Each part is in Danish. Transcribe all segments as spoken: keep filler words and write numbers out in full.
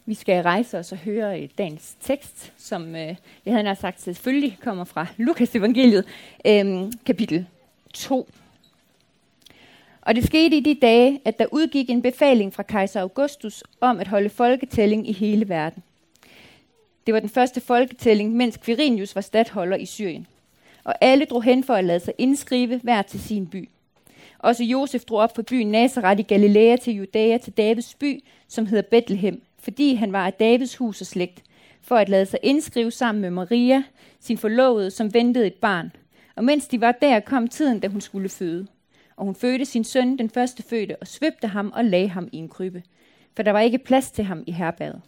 Vi skal rejse os og høre dagens tekst, som øh, jeg havde nær sagt selvfølgelig kommer fra Lukas evangeliet, øh, kapitel to. Og det skete i de dage, at der udgik en befaling fra kejser Augustus om at holde folketælling i hele verden. Det var den første folketælling, mens Quirinius var stadholder i Syrien. Og alle drog hen for at lade sig indskrive hver til sin by. Også Josef drog op fra byen Nazaret i Galilea til Judæa til Davids by, som hedder Betlehem, fordi han var af Davids hus og slægt, for at lade sig indskrive sammen med Maria, sin forlovede, som ventede et barn. Og mens de var der, kom tiden, da hun skulle føde. Og hun fødte sin søn, den første fødte, og svøbte ham og lagde ham i en krybbe, for der var ikke plads til ham i herberget.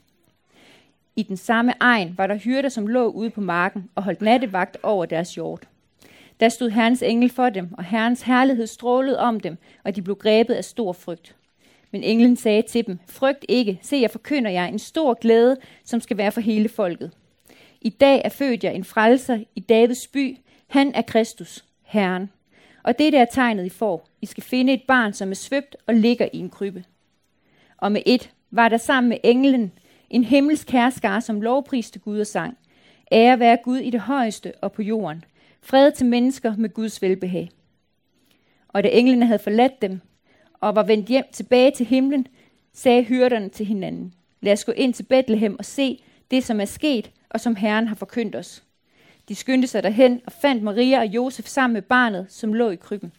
I den samme egen var der hyrder, som lå ude på marken og holdt nattevagt over deres hjort. Der stod Herrens engel for dem, og Herrens herlighed strålede om dem, og de blev grebet af stor frygt. Men englen sagde til dem, frygt ikke, se jeg forkynder jer en stor glæde, som skal være for hele folket. I dag er født jer en frelser i Davids by, han er Kristus, Herren. Og det der er tegnet I får, I skal finde et barn, som er svøbt og ligger i en krybbe. Og med et var der sammen med englen en himmelsk herskare, som lovpriste Gud og sang. Ære være Gud i det højeste og på jorden. Fred til mennesker med Guds velbehag. Og da englene havde forladt dem, og var vendt hjem tilbage til himlen, sagde hyrderne til hinanden, lad os gå ind til Betlehem og se det, som er sket, og som Herren har forkyndt os. De skyndte sig derhen og fandt Maria og Josef sammen med barnet, som lå i krybben.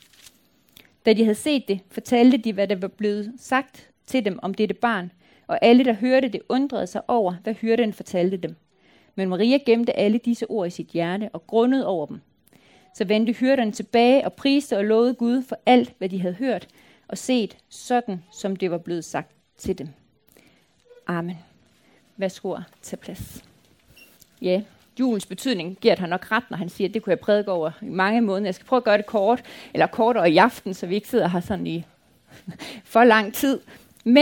Da de havde set det, fortalte de, hvad der var blevet sagt til dem om dette barn, og alle, der hørte det, undrede sig over, hvad hyrden fortalte dem. Men Maria gemte alle disse ord i sit hjerte og grundede over dem. Så vendte hyrderne tilbage og priste og lovede Gud for alt, hvad de havde hørt og set, sådan som det var blevet sagt til dem. Amen. Værsgo at tage plads. Ja, julens betydning giver han nok ret, når han siger, at det kunne jeg prædike over i mange måneder. Jeg skal prøve at gøre det kort, eller kortere i aften, så vi ikke sidder her sådan i for lang tid. Men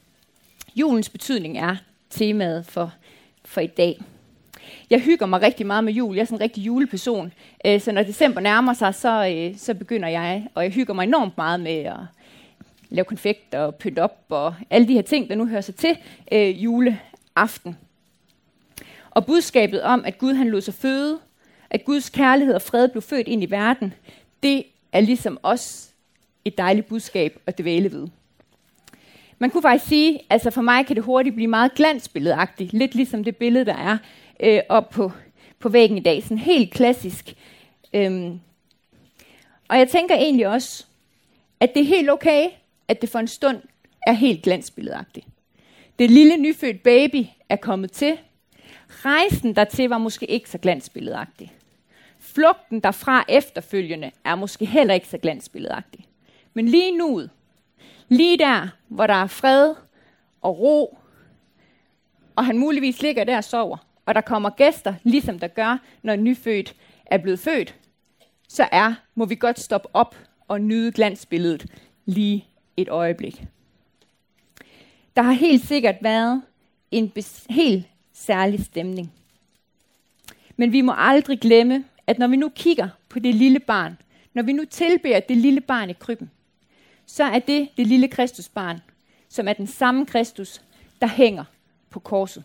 julens betydning er temaet for, for i dag. Jeg hygger mig rigtig meget med jul. Jeg er sådan en rigtig juleperson. Så når december nærmer sig, så, så begynder jeg, og jeg hygger mig enormt meget med at lave konfekt og pynte op, og alle de her ting, der nu hører sig til øh, juleaften. Og budskabet om, at Gud han lod sig føde, at Guds kærlighed og fred blev født ind i verden, det er ligesom også et dejligt budskab at dvæle ved. Man kunne faktisk sige, altså for mig kan det hurtigt blive meget glansbilledagtigt, lidt ligesom det billede, der er øh, oppe på, på væggen i dag. Sådan helt klassisk. Øhm. Og jeg tænker egentlig også, at det er helt okay, at det for en stund er helt glansbilledagtigt. Det lille nyfødt baby er kommet til. Rejsen dertil var måske ikke så glansbilledagtig. Flugten derfra efterfølgende er måske heller ikke så glansbilledagtig. Men lige nu, lige der, hvor der er fred og ro, og han muligvis ligger der og sover, og der kommer gæster, ligesom der gør, når en nyfødt er blevet født, så er, må vi godt stoppe op og nyde glansbilledet lige et øjeblik. Der har helt sikkert været en bes- helt særlig stemning. Men vi må aldrig glemme, at når vi nu kigger på det lille barn, når vi nu tilbeder det lille barn i krybben, så er det det lille Kristusbarn, som er den samme Kristus, der hænger på korset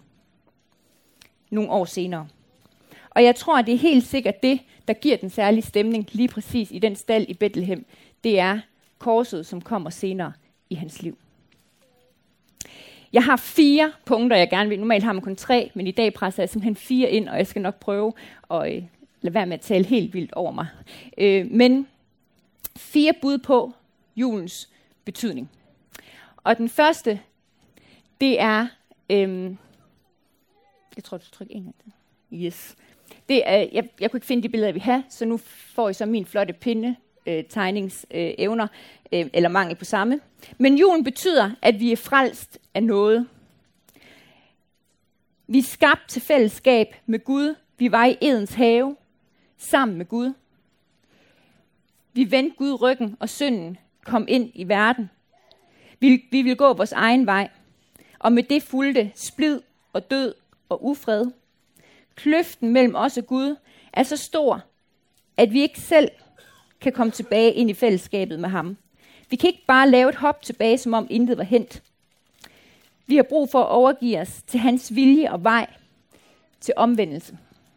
nogle år senere. Og jeg tror, at det er helt sikkert det, der giver den særlige stemning lige præcis i den stald i Betlehem. Det er korset, som kommer senere i hans liv. Jeg har fire punkter, jeg gerne vil. Normalt har man kun tre, men i dag presser jeg simpelthen fire ind, og jeg skal nok prøve at øh, lade være med at tale helt vildt over mig. Øh, men fire bud på julens betydning. Og den første, det er, øh, jeg tror, du skal trykke en af det. Yes. Det er, jeg, jeg kunne ikke finde de billeder, jeg vil have, så nu får I så min flotte pinde, øh, tegningsevner, øh, eller mangel på samme. Men julen betyder, at vi er frelst af noget. Vi er skabt til fællesskab med Gud. Vi var i Edens have sammen med Gud. Vi vendte Gud ryggen, og synden kom ind i verden. Vi, vi ville gå vores egen vej. Og med det fulgte splid og død og ufred. Kløften mellem os og Gud er så stor, at vi ikke selv kan komme tilbage ind i fællesskabet med ham. Vi kan ikke bare lave et hop tilbage, som om intet var hent. Vi har brug for at overgive os til hans vilje og vej til omvendelse.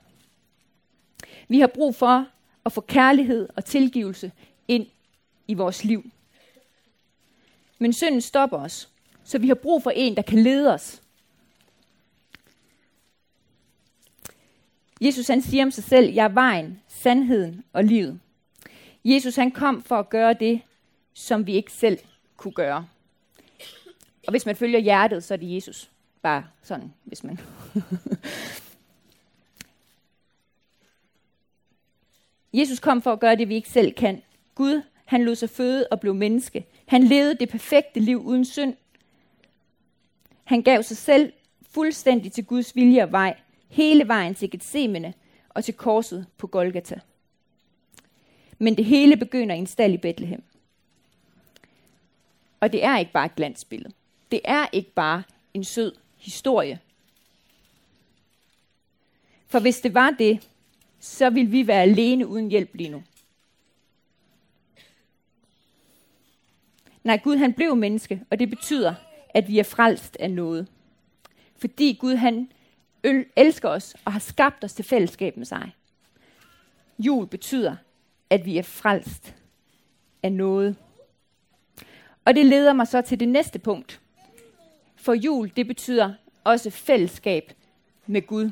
Vi har brug for at få kærlighed og tilgivelse ind i vores liv. Men synden stopper os, så vi har brug for en, der kan lede os. Jesus han siger om sig selv, jeg er vejen, sandheden og livet. Jesus han kom for at gøre det, som vi ikke selv kunne gøre. Og hvis man følger hjertet, så er det Jesus. Bare sådan, hvis man... Jesus kom for at gøre det, vi ikke selv kan. Gud, han lod sig føde og blev menneske. Han levede det perfekte liv uden synd. Han gav sig selv fuldstændig til Guds vilje og vej, hele vejen til Getsemane og til korset på Golgata. Men det hele begynder i en stald i Betlehem. Og det er ikke bare et glansbillede. Det er ikke bare en sød historie. For hvis det var det, så ville vi være alene uden hjælp lige nu. Nej, Gud han blev menneske, og det betyder, at vi er frelst af noget. Fordi Gud han elsker os og har skabt os til fællesskab med sig. Jul betyder, at vi er frelst af noget. Og det leder mig så til det næste punkt. For jul, det betyder også fællesskab med Gud.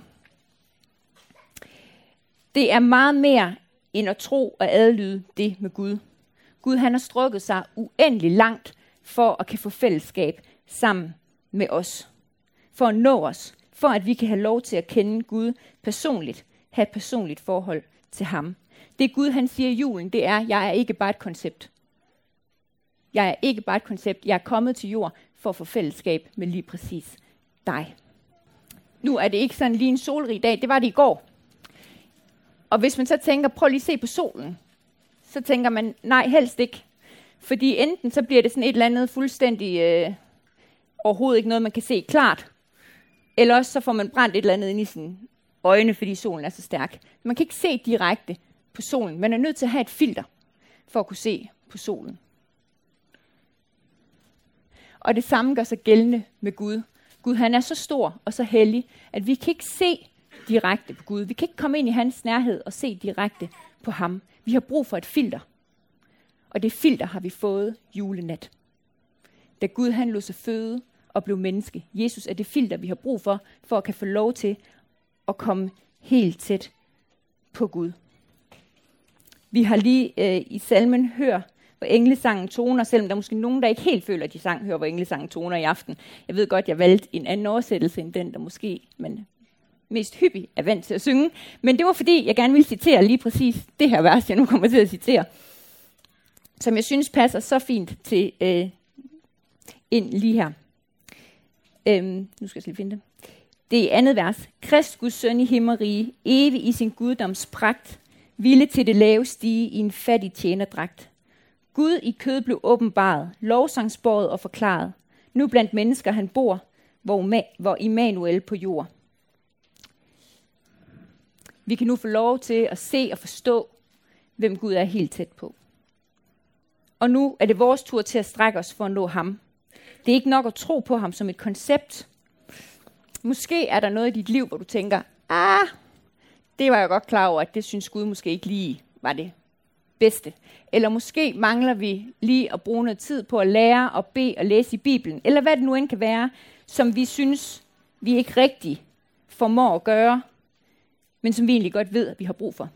Det er meget mere end at tro og adlyde det med Gud. Gud han har strukket sig uendelig langt for at kan få fællesskab sammen med os. For at nå os. For at vi kan have lov til at kende Gud personligt. Have et personligt forhold til ham. Det Gud han siger i julen, det er, jeg er ikke bare et koncept. Jeg er ikke bare et koncept. Jeg er kommet til jord for at få fællesskab med lige præcis dig. Nu er det ikke sådan lige en solrig dag. Det var det i går. Og hvis man så tænker, prøv lige at se på solen. Så tænker man, nej, helst ikke. Fordi enten så bliver det sådan et eller andet fuldstændig øh, overhovedet ikke noget, man kan se klart. Eller også så får man brændt et eller andet ind i sine øjne, fordi solen er så stærk. Man kan ikke se direkte på solen. Man er nødt til at have et filter for at kunne se på solen. Og det samme gør sig gældende med Gud. Gud han er så stor og så hellig, at vi kan ikke se direkte på Gud. Vi kan ikke komme ind i hans nærhed og se direkte på ham. Vi har brug for et filter. Og det filter har vi fået julenat. Da Gud han lod sig føde og blev menneske. Jesus er det filter, vi har brug for, for at kan få lov til at komme helt tæt på Gud. Vi har lige øh, i salmen hør, hvor englesangen toner, selvom der er måske nogen, der ikke helt føler, at de sang hører, hvor englesangen toner i aften. Jeg ved godt, jeg valgte en anden oversættelse end den, der måske men mest hyppig er vant til at synge. Men det var fordi, jeg gerne ville citere lige præcis det her vers, jeg nu kommer til at citere, som jeg synes passer så fint til øh, ind lige her. Øhm, nu skal jeg lige finde det. Det er andet vers. Krist, Guds søn i himmerige, evig i sin guddoms pragt, ville til det lave stige i en fattig tjenerdragt. Gud i kød blev åbenbaret, lovsangsbåret og forklaret. Nu blandt mennesker han bor, hvor, hvor Immanuel på jord. Vi kan nu få lov til at se og forstå, hvem Gud er helt tæt på. Og nu er det vores tur til at strække os for at nå ham. Det er ikke nok at tro på ham som et koncept. Måske er der noget i dit liv, hvor du tænker, ah, det var jeg godt klar over, at det synes Gud måske ikke lige var det bedste. Eller måske mangler vi lige at bruge noget tid på at lære og bede og læse i Bibelen. Eller hvad det nu end kan være, som vi synes, vi ikke rigtig formår at gøre, men som vi egentlig godt ved, at vi har brug for.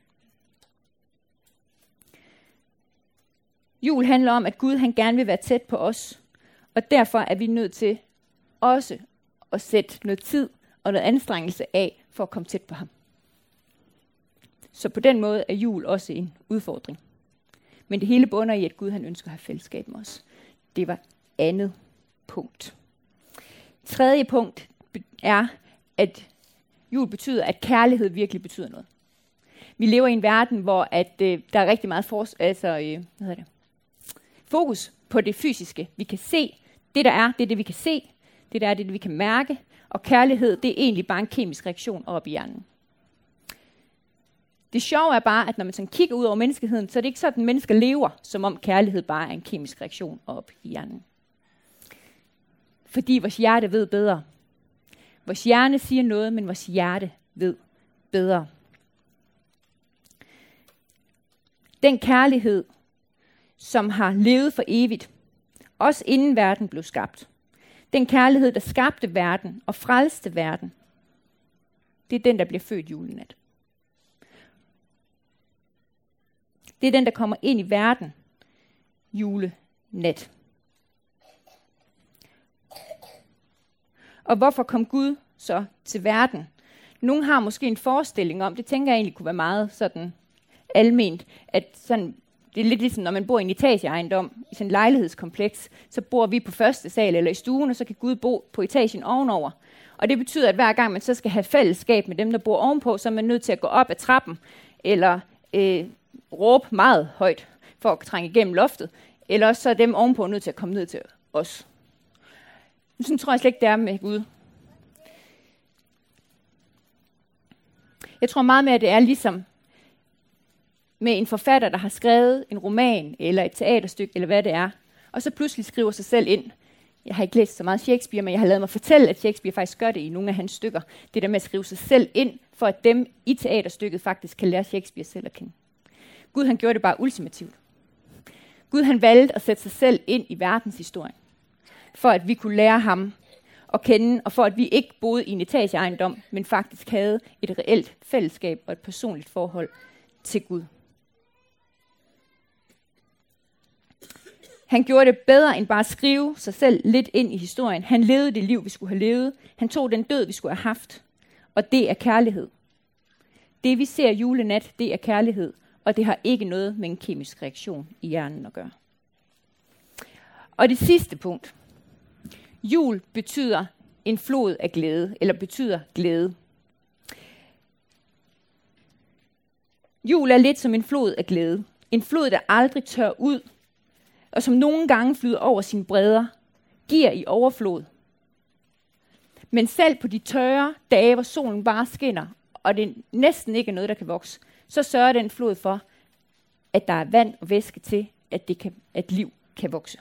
Jul handler om, at Gud han gerne vil være tæt på os, og derfor er vi nødt til også at sætte noget tid og noget anstrengelse af for at komme tæt på ham. Så på den måde er jul også en udfordring. Men det hele bunder i, at Gud han ønsker at have fællesskab med os. Det var andet punkt. Tredje punkt er, at jul betyder, at kærlighed virkelig betyder noget. Vi lever i en verden, hvor at, øh, der er rigtig meget for, altså, øh, hvad hedder det? fokus på det fysiske. Vi kan se, det der er, det er det, vi kan se. Det der er, det er det, vi kan mærke. Og kærlighed, det er egentlig bare en kemisk reaktion op i hjernen. Det sjove er bare, at når man sådan kigger ud over menneskeheden, så er det ikke sådan, at mennesker lever, som om kærlighed bare er en kemisk reaktion op i hjernen. fordi vores hjerte ved bedre. Vores hjerne siger noget, men vores hjerte ved bedre. Den kærlighed, som har levet for evigt, også inden verden blev skabt. Den kærlighed, der skabte verden og frelste verden, det er den, der bliver født julenat. Det er den, der kommer ind i verden julenat. Og hvorfor kom Gud så til verden? Nogle har måske en forestilling om, det tænker jeg egentlig kunne være meget sådan alment, at sådan, det er lidt ligesom, når man bor i en etageejendom, i sådan en lejlighedskompleks, så bor vi på første sal eller i stuen, og så kan Gud bo på etagen ovenover. Og det betyder, at hver gang man så skal have fællesskab med dem, der bor ovenpå, så er man nødt til at gå op ad trappen, eller øh, råbe meget højt, for at trænge igennem loftet, eller også så er dem ovenpå nødt til at komme ned til os. Sådan tror jeg slet ikke, det er med Gud. Jeg tror meget mere, at det er ligesom med en forfatter, der har skrevet en roman, eller et teaterstykke, eller hvad det er, og så pludselig skriver sig selv ind. Jeg har ikke læst så meget Shakespeare, men jeg har ladet mig fortælle, at Shakespeare faktisk gør det i nogle af hans stykker. Det der med at skrive sig selv ind, for at dem i teaterstykket faktisk kan lære Shakespeare selv at kende. Gud, han gjorde det bare ultimativt. Gud, han valgte at sætte sig selv ind i verdenshistorien, for at vi kunne lære ham at kende, og for at vi ikke boede i en etageejendom, men faktisk havde et reelt fællesskab og et personligt forhold til Gud. Han gjorde det bedre end bare at skrive sig selv lidt ind i historien. Han levede det liv, vi skulle have levet. Han tog den død, vi skulle have haft. Og det er kærlighed. Det vi ser julenat, det er kærlighed. Og det har ikke noget med en kemisk reaktion i hjernen at gøre. Og det sidste punkt. Jul betyder en flod af glæde, eller betyder glæde. Jul er lidt som en flod af glæde. En flod, der aldrig tør ud, og som nogle gange flyder over sine bredder, giver i overflod. Men selv på de tørre dage, hvor solen bare skinner, og det næsten ikke er noget, der kan vokse, så sørger den flod for, at der er vand og væske til, at, det kan, at liv kan vokse.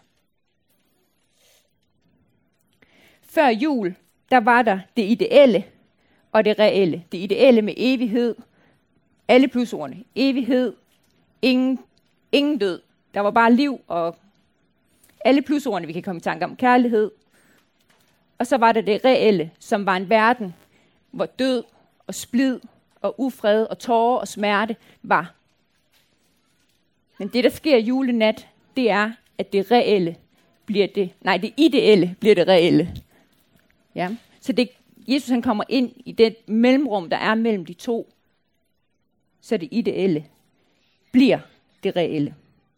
Før jul, der var der det ideelle og det reelle. Det ideelle med evighed, alle plusordene. Evighed, ingen, ingen død. Der var bare liv og alle plusordene, vi kan komme i tanke om. Kærlighed. Og så var der det reelle, som var en verden, hvor død og splid og ufred og tårer og smerte var. Men det, der sker julenat, det er, at det reelle bliver det, nej, det ideelle bliver det reelle. Ja. Så det, Jesus han kommer ind i det mellemrum, der er mellem de to, så det ideelle bliver det reelle.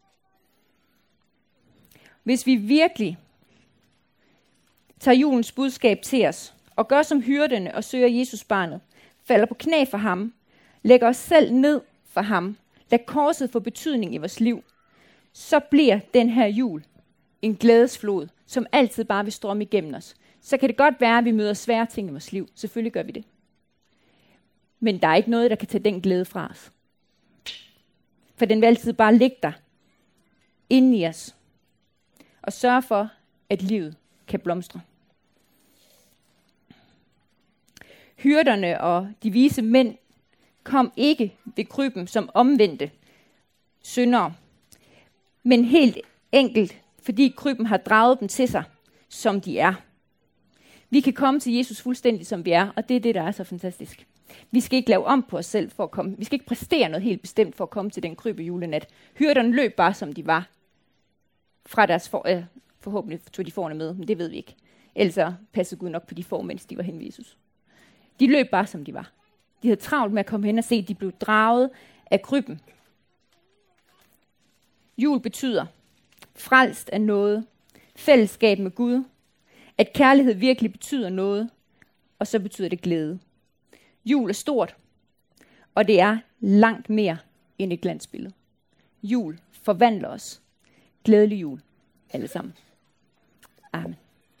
Hvis vi virkelig tager julens budskab til os, og gør som hyrderne og søger Jesus barnet, falder på knæ for ham, lægger os selv ned for ham, lader korset få betydning i vores liv, så bliver den her jul en glædesflod, som altid bare vil strømme igennem os. Så kan det godt være, at vi møder svære ting i vores liv. Selvfølgelig gør vi det. Men der er ikke noget, der kan tage den glæde fra os. For den vil altid bare ligge der, inde i os, og sørge for, at livet kan blomstre. Hyrderne og de vise mænd kom ikke ved krybben som omvendte syndere, men helt enkelt, fordi krybben har draget dem til sig, som de er. Vi kan komme til Jesus fuldstændig, som vi er, og det er det, der er så fantastisk. Vi skal ikke lave om på os selv for at komme. Vi skal ikke præstere noget helt bestemt for at komme til den krybbe julenat. Hyrderne løb bare, som de var. Fra deres for, øh, forhåbentlig tog de forne med, men det ved vi ikke. Ellers passede Gud nok på de får, mens de var hen ved Jesus. De løb bare, som de var. De havde travlt med at komme hen og se, at de blev draget af krybben. Jul betyder frelst af noget, fællesskab med Gud, at kærlighed virkelig betyder noget, og så betyder det glæde. Jul er stort, og det er langt mere end et glansbillede. Jul forvandler os. Glædelig jul, alle sammen. Amen.